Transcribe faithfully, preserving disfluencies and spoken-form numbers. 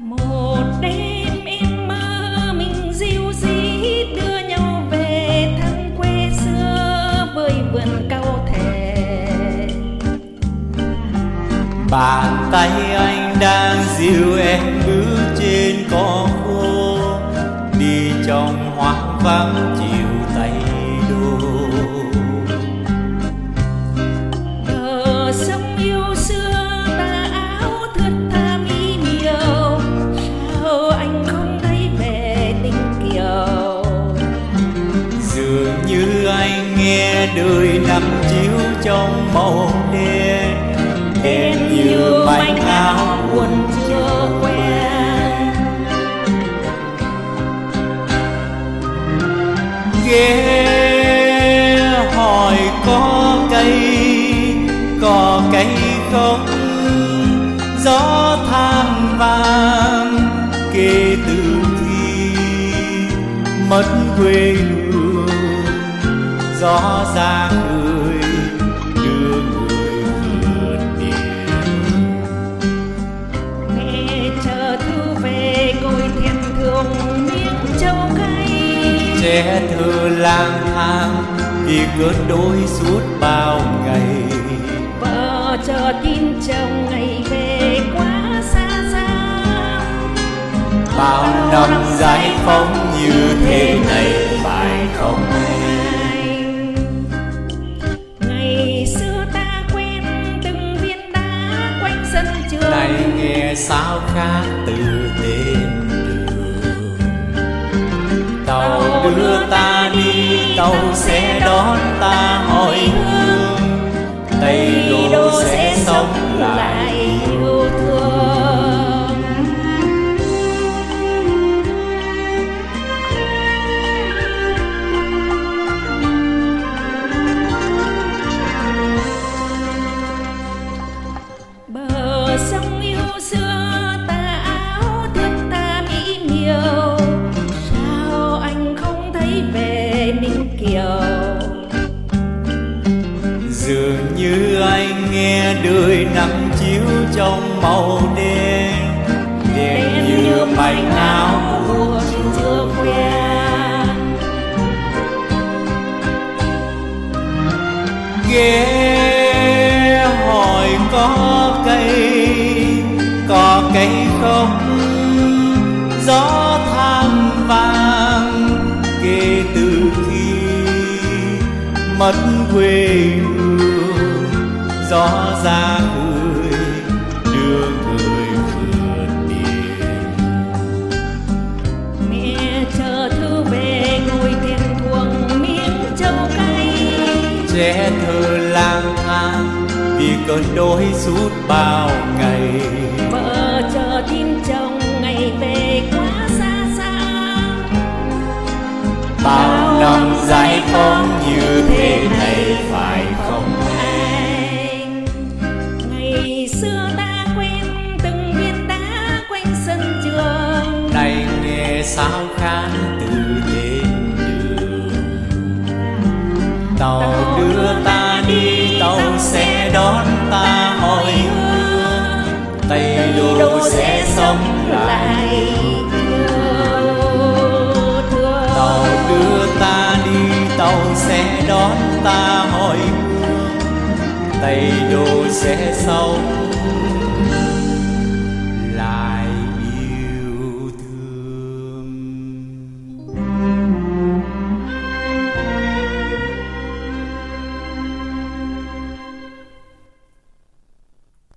Một đêm em mơ mình dịu dít đưa nhau về thăm quê xưa với vườn cau thề. Bàn tay anh đang dìu em bước trên cỏ khô, đi trong hoang vắng chiều Tây Đô. Bờ sông yêu xưa tà áo thướt tha mi miều, sao anh không thấy về tình kiều. Dường như anh nghe đời nằm chiếu trong màu đen, đen như mảnh áo buồn chưa quen. Ghé hỏi có cây, có cây không, gió than vàng kể từ khi mất quê hương. Gió ra người đưa người vượt biển. Mẹ chờ thư về ngồi thèm thương miếng trâu cay. Trẻ thơ lang thang vì cơn đôi suốt bao ngày. Vợ chờ tin chồng ngày về quá xa xa. Bao năm giải phóng như thế này phải không anh? Ngày xưa ta quen từng viên đá quanh sân trường. Này nghe sao khác từ tên đường. Tàu đưa ta đi, tàu sẽ đón ta hồi hương. Tây Đô sẽ sống lại yêu thương. Bờ sông yêu xưa tà áo thướt tha mỹ miều, sao anh không thấy về Ninh Kiều. Dường như anh nghe đời nắng chiếu trong màu đen, đen như mảnh áo buồn chưa quen. Ghé hỏi có cây, có cây không, gió than vàng kể từ khi mất quê hương. Gió ra người đưa người vượt biển. Mẹ chờ thư về ngồi thèm thuồng miếng trâu cay. Trẻ thơ lang thang vì cơn đôi suốt bao ngày. Vợ chờ tin chồng ngày về quá xa xa. Bao năm giải phóng như thế này phải không anh? Ngày xưa ta quen từng viên đá quanh sân trường. Này nghe sao khác từ tên đường. Tàu đưa ta đi, tàu sẽ đón ta hồi hương. Tây Đô sẽ sống lại yêu thương. Tàu đưa ta đi, tàu sẽ đón ta hồi hương. Tây Đô sẽ sống